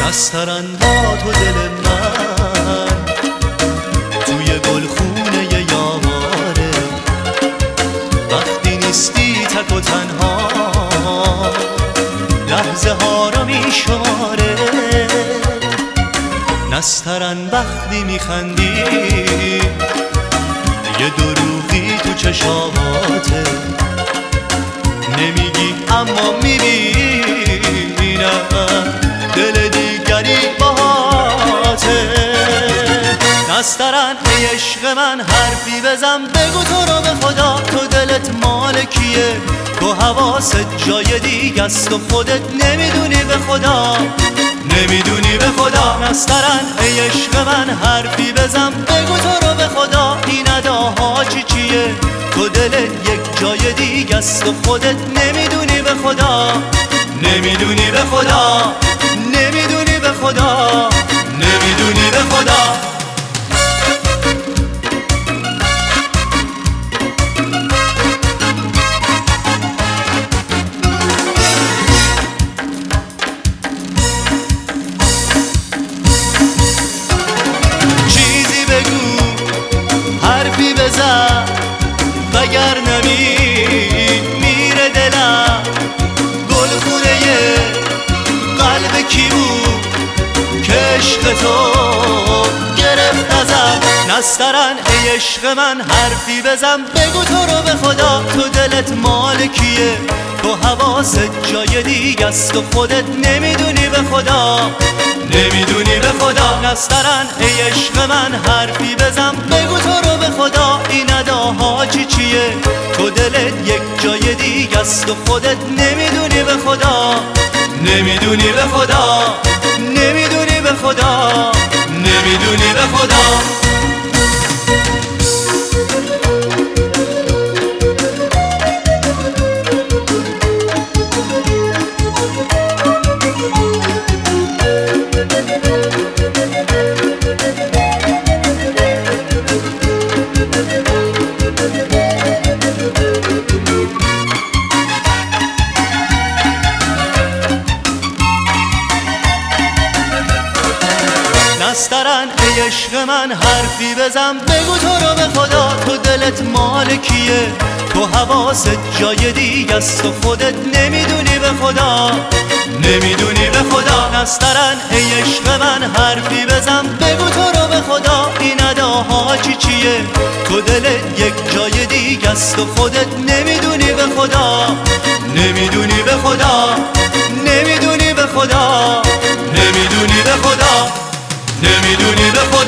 نسترن با تو دل من توی گلخونه یاره، وقتی نیستی تک و تنها لحظه ها رو میشماره. نسترن وقتی میخندی یه دروغی تو چشاماته، نمیگی اما میبینم دل دیگری باهاته. نسترن ای عشق من حرفی بزن، بگو تو رو به خدا تو دلت مال کیه؟ تو حواست جای دیگه است و خودت نمیدونی به خدا، نمیدونی به خدا. نسترن ای عشق من حرفی بزن، بگو تو رو به خدا این اداها چیه؟ تو دلت یک جای دیگه است و خودت نمیدونی به خدا، نمیدونی به خدا، نمیدونی به خدا، نمیدونی به خدا. چیزی بگو، حرفی بزن، وگر میره دلم. گلخونه قلب کی بود که عشق تو گرفت ازم؟ نسترن ای عشق من حرفی بزن، بگو تو رو به خدا تو دلت مال کیه؟ تو حواست جای دیگه است و خودت نمیدونی به خدا، نمیدونی به خدا. نسترن ای عشق من حرفی بزن، بگو تو رو به خدا این اداها چیه؟ تو دلت یک جای دیگه است و خودت نمیدونی به خدا، نمیدونی به خدا، نمیدونی به خدا، نمیدونی به خدا. نسترن ای عشق من حرفی بزن، بگو تو رو به خدا تو دلت مال کیه؟ تو حواست جای دیگه است و خودت نمیدونی به خدا، نمیدونی به خدا. نسترن ای عشق من حرفی بزن، بگو تو رو به خدا این اداها چیه؟ تو دلت یک جای دیگه است و خودت نمیدونی به خدا، نمیدونی به خدا، نمیدونی به خدا، نمیدونی به خدا، نمیدونی به خدا.